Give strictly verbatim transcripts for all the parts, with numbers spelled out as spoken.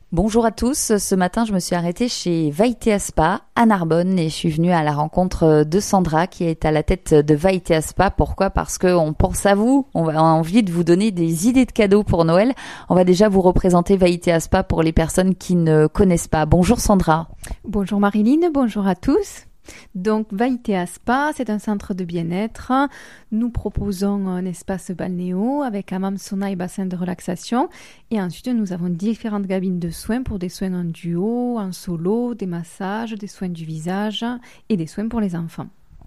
Bonjour à tous, ce matin je me suis arrêtée chez Vaïtea Spa à Narbonne et je suis venue à la rencontre de Sandra qui est à la tête de Vaïtea Spa. Pourquoi ? Parce qu'on pense à vous, on a envie de vous donner des idées de cadeaux pour Noël. On va déjà vous représenter Vaïtea Spa pour les personnes qui ne connaissent pas. Bonjour Sandra. Bonjour Marilyn, bonjour à tous. Donc Vaïtea Spa, c'est un centre de bien-être. Nous proposons un espace balnéo avec hammam, sauna et bassin de relaxation. Et ensuite, nous avons différentes cabines de soins pour des soins en duo, en solo, des massages, des soins du visage et des soins pour les enfants.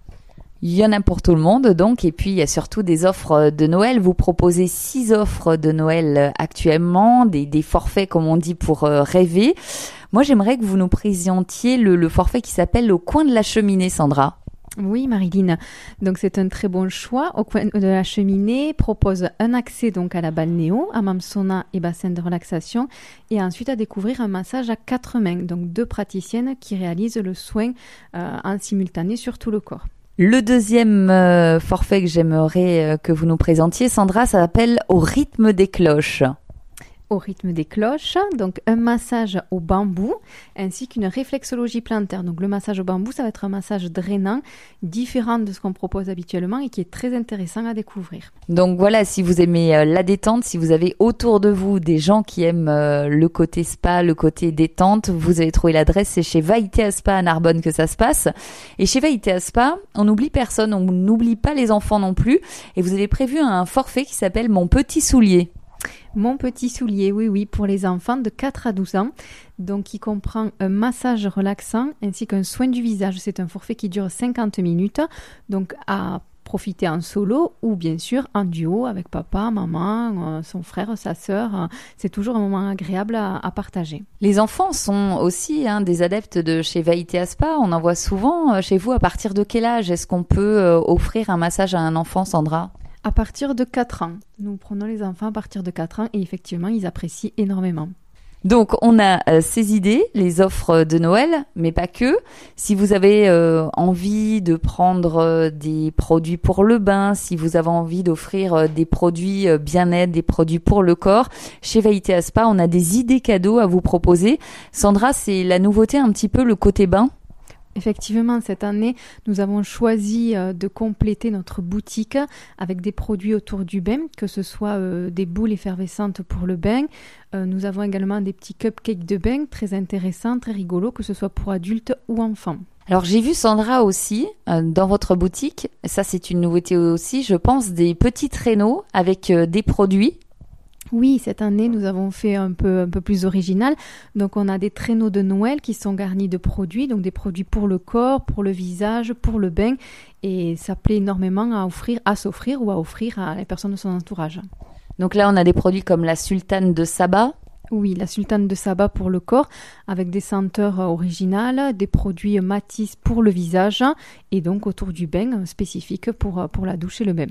Il y en a pour tout le monde donc, et puis il y a surtout des offres de Noël. Vous proposez six offres de Noël actuellement, des, des forfaits comme on dit pour euh, rêver. Moi j'aimerais que vous nous présentiez le, le forfait qui s'appelle Au coin de la cheminée, Sandra. Oui Marilyn, donc c'est un très bon choix. Au coin de la cheminée propose un accès donc à la balnéo, hammam, sauna et bassin de relaxation, et ensuite à découvrir un massage à quatre mains, donc deux praticiennes qui réalisent le soin euh, en simultané sur tout le corps. Le deuxième euh, forfait que j'aimerais euh, que vous nous présentiez, Sandra, ça s'appelle Au rythme des cloches. Au rythme des cloches, donc un massage au bambou ainsi qu'une réflexologie plantaire. Donc le massage au bambou, ça va être un massage drainant, différent de ce qu'on propose habituellement et qui est très intéressant à découvrir. Donc voilà, si vous aimez euh, la détente, si vous avez autour de vous des gens qui aiment euh, le côté spa, le côté détente, vous avez trouvé l'adresse, c'est chez Vaïtea Spa à Narbonne que ça se passe. Et chez Vaïtea Spa, on n'oublie personne, on n'oublie pas les enfants non plus. Et vous avez prévu un forfait qui s'appelle Mon petit soulier. Mon petit soulier, oui, oui, pour les enfants de quatre à douze ans. Donc, qui comprend un massage relaxant ainsi qu'un soin du visage. C'est un forfait qui dure cinquante minutes. Donc, à profiter en solo ou bien sûr en duo avec papa, maman, son frère, sa sœur. C'est toujours un moment agréable à, à partager. Les enfants sont aussi hein, des adeptes de chez Vaïtea Spa. On en voit souvent chez vous. À partir de quel âge est-ce qu'on peut euh, offrir un massage à un enfant, Sandra ? À partir de quatre ans. Nous prenons les enfants à partir de quatre ans et effectivement, ils apprécient énormément. Donc, on a euh, ces idées, les offres de Noël, mais pas que. Si vous avez euh, envie de prendre euh, des produits pour le bain, si vous avez envie d'offrir euh, des produits euh, bien-être, des produits pour le corps, chez Vaïtea Spa, on a des idées cadeaux à vous proposer. Sandra, c'est la nouveauté un petit peu le côté bain. Effectivement, cette année, nous avons choisi euh, de compléter notre boutique avec des produits autour du bain, que ce soit euh, des boules effervescentes pour le bain. Euh, nous avons également des petits cupcakes de bain très intéressants, très rigolos, que ce soit pour adultes ou enfants. Alors j'ai vu Sandra aussi euh, dans votre boutique, ça c'est une nouveauté aussi, je pense, des petits traîneaux avec euh, des produits. Oui, cette année, nous avons fait un peu, un peu plus original. Donc, on a des traîneaux de Noël qui sont garnis de produits, donc des produits pour le corps, pour le visage, pour le bain. Et ça plaît énormément à offrir, à s'offrir ou à offrir à les personnes de son entourage. Donc là, on a des produits comme la sultane de Saba. Oui, la sultane de Saba pour le corps, avec des senteurs originales, des produits Matisse pour le visage et donc autour du bain spécifique pour, pour la douche et le bain.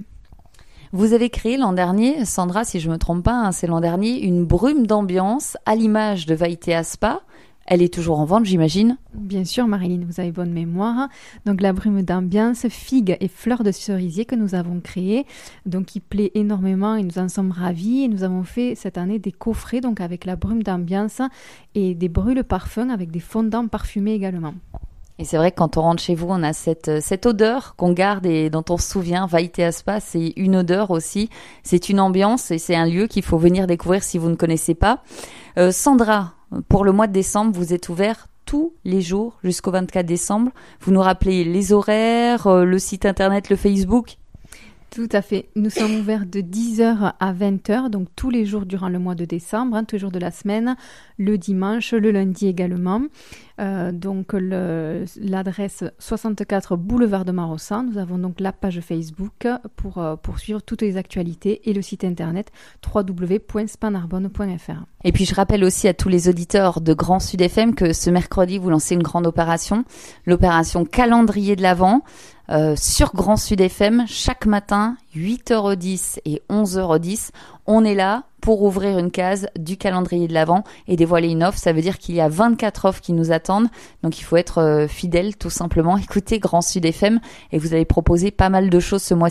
Vous avez créé l'an dernier, Sandra, si je ne me trompe pas, hein, c'est l'an dernier, une brume d'ambiance à l'image de Vaïtea Spa. Elle est toujours en vente, j'imagine ? Bien sûr, Marilyn, vous avez bonne mémoire. Donc, la brume d'ambiance, figues et fleurs de cerisier que nous avons créée, donc qui plaît énormément et nous en sommes ravis. Et nous avons fait cette année des coffrets, donc avec la brume d'ambiance et des brûles parfums avec des fondants parfumés également. Et c'est vrai que quand on rentre chez vous, on a cette, cette odeur qu'on garde et dont on se souvient. Vaïtea Spa, c'est une odeur aussi. C'est une ambiance et c'est un lieu qu'il faut venir découvrir si vous ne connaissez pas. Euh, Sandra, pour le mois de décembre, vous êtes ouvert tous les jours jusqu'au vingt-quatre décembre. Vous nous rappelez les horaires, euh, le site internet, le Facebook ? Tout à fait. Nous sommes ouverts de dix heures à vingt heures, donc tous les jours durant le mois de décembre, hein, tous les jours de la semaine, le dimanche, le lundi également. Euh, donc le, l'adresse soixante-quatre boulevard de Marossan. Nous avons donc la page Facebook pour, euh, pour suivre toutes les actualités et le site internet w w w point spanarbonne point f r. Et puis je rappelle aussi à tous les auditeurs de Grand Sud F M que ce mercredi, vous lancez une grande opération, l'opération Calendrier de l'Avent. Euh, sur Grand Sud F M, chaque matin, huit heures dix et onze heures dix, on est là pour ouvrir une case du calendrier de l'Avent et dévoiler une offre. Ça veut dire qu'il y a vingt-quatre offres qui nous attendent, donc il faut être euh, fidèle tout simplement. Écoutez Grand Sud F M et vous allez proposer pas mal de choses ce mois-ci.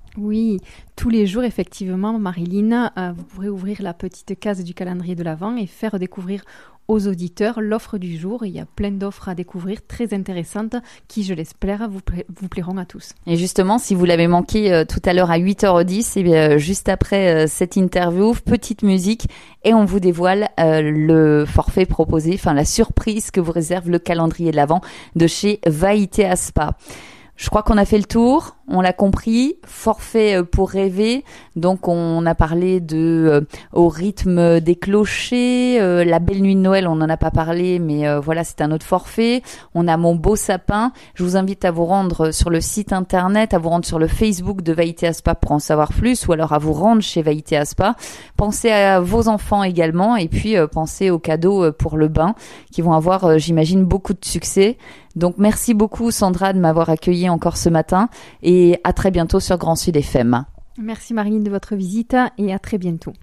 Oui, tous les jours, effectivement, Marilyn, euh, vous pourrez ouvrir la petite case du calendrier de l'Avent et faire découvrir aux auditeurs l'offre du jour. Il y a plein d'offres à découvrir, très intéressantes, qui, je l'espère, vous, pla- vous plairont à tous. Et justement, si vous l'avez manqué euh, tout à l'heure à huit heures dix, et bien, euh, juste après euh, cette interview, petite musique, et on vous dévoile euh, le forfait proposé, enfin la surprise que vous réserve le calendrier de l'Avent de chez Vaïté Spa. Je crois qu'on a fait le tour, on l'a compris, forfait pour rêver, donc on a parlé de euh, au rythme des clochers, euh, la belle nuit de Noël, on n'en a pas parlé, mais euh, voilà, c'est un autre forfait. On a mon beau sapin. Je vous invite à vous rendre sur le site internet, à vous rendre sur le Facebook de Vaïté Spa pour en savoir plus, ou alors à vous rendre chez Vaïté Spa. Pensez à vos enfants également, et puis euh, pensez aux cadeaux pour le bain, qui vont avoir, euh, j'imagine, beaucoup de succès. Donc merci beaucoup Sandra de m'avoir accueilli encore ce matin et à très bientôt sur Grand Sud F M. Merci Marilyn de votre visite et à très bientôt.